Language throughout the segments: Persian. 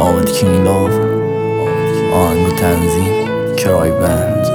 آباد کینگ لاو آهنگ و تنظیم کرای بند.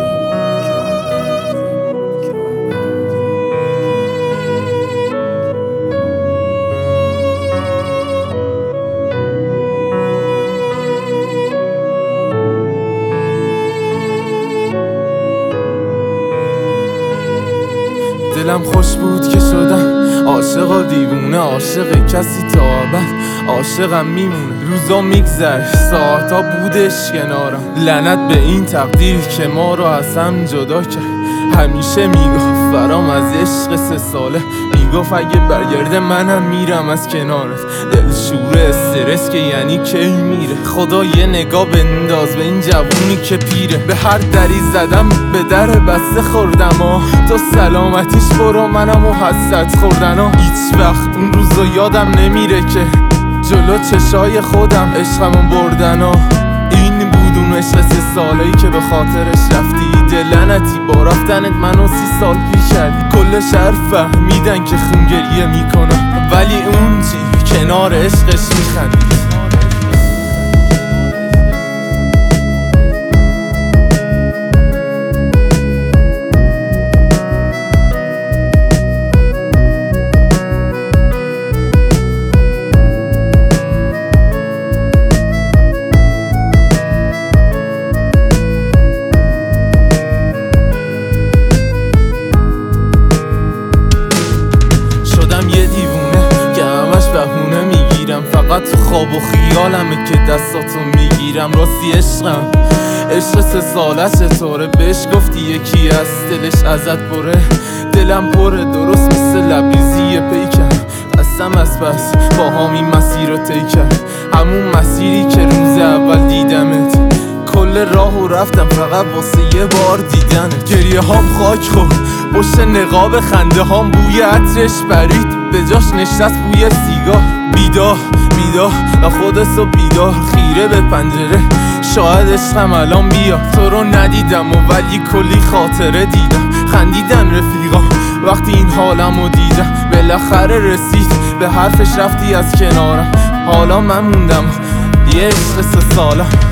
دلم خوش بود که شدم عاشق و دیوونه، عاشق کسی تا ابد عاشقم میمونه. روزا میگذشت، ساعتا بودش کنارم، لعنت به این تقدیر که ما رو از هم جدا کرد. همیشه میگفت فرام از عشق 3 ساله، میگفت اگه برگرده منم میرم از کنارت. دلشور استرس که یعنی کی میره، خدا یه نگاه بنداز به این جوونی که پیره. به هر دری زدم به در بسته خوردم تو سلامتیش برو منم و حسرت خوردن هیچ وقت اون روزو یادم نمیره که جلو چشای خودم عشقمو بردن این بود اون عشق 3 ساله‌ای که به خاطرش رفتی. دلنتی با رفتنت منو 30 سال پیر کردی. کل شهر فهمیدن که خون گریه میکنم، ولی اون چی کنار عشقش میخندی. بهونه میگیرم فقط تو خواب و خیالمه که دستاتو میگیرم. راستی عشقم عشق 3 ساله چطوره؟ بهش گفتی یکی از دلش ازت پره؟ دلم پره درست مثل لبریزی پیکر، قسم از بس با همین مسیر رو طی کرد، همون مسیری که روز اول دیدمت. کل راهو رفتم فقط واسه یه بار دیدنت. گریه هام خاک خورد پشت نقاب، خنده هام بوی عطرش برید، به جاش نشست بوی سیگار. بیدار و خودتو بیدار، خیره به پنجره شاید عشقم الان بیا. تو رو ندیدم و ولی کلی خاطره دیدم، خندیدن رفیقا وقتی این حالمو دیدم. بالاخره رسید به حرفش رفتی از کنارم، حالا من موندم یه عشق 3 سالم.